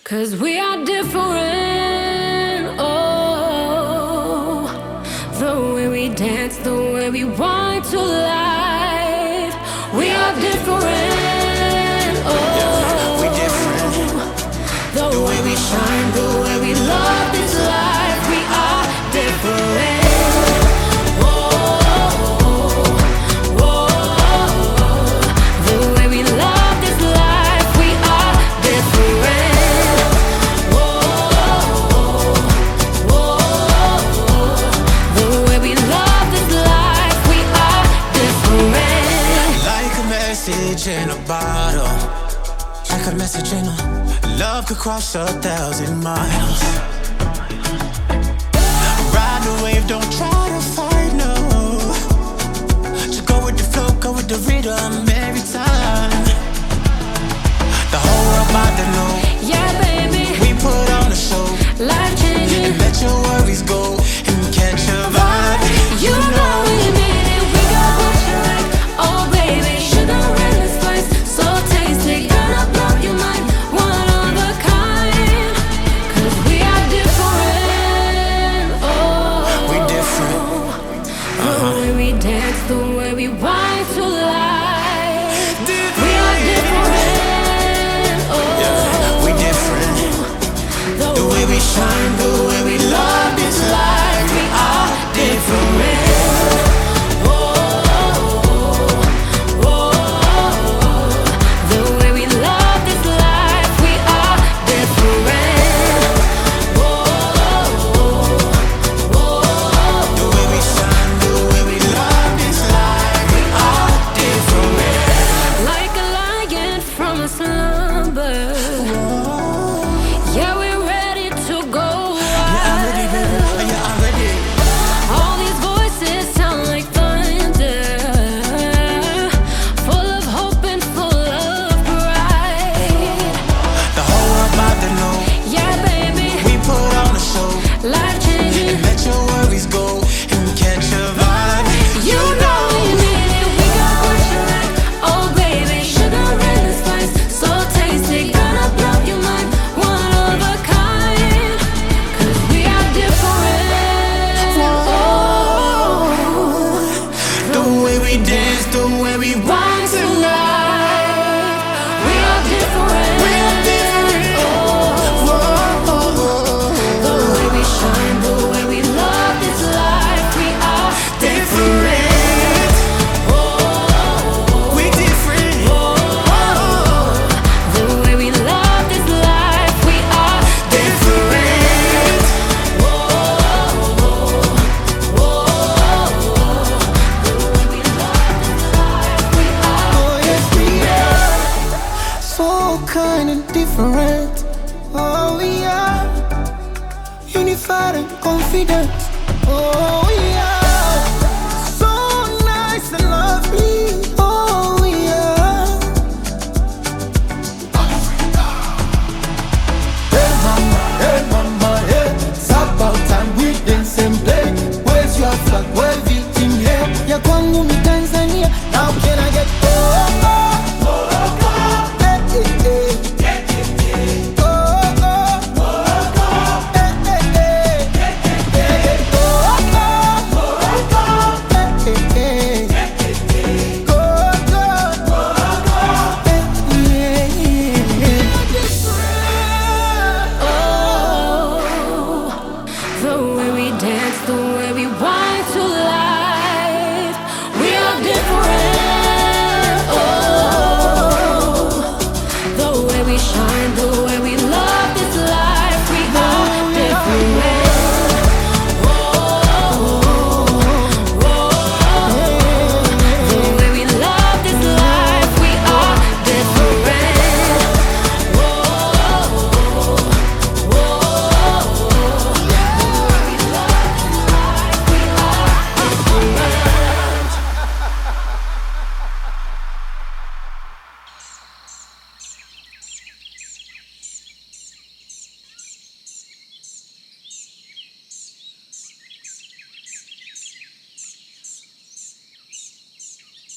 'Cause we are different. Oh, the way we dance, the way we want to life. We are different. Oh, we different. The way we shine, the way we love this life. We are different. In a bottle, like a message in a love could cross 1,000 miles. Ride the wave, don't try to fight, no. Just go with the flow, go with the rhythm every time. The whole world about to know. Yeah, baby, we put on a show, life changing. And let your worries go and catch a vibe. You know we mean it. We got what you like. Oh, baby, sugar and the spice, so tasty, gonna blow your mind. One of a kind. 'Cause we are different. Oh, we different. The way we dance, the way we want to life. We are different. Oh, yeah, we different. The way we shine, the way we love this life. We are different. Different, oh we are unified and confident, oh we are.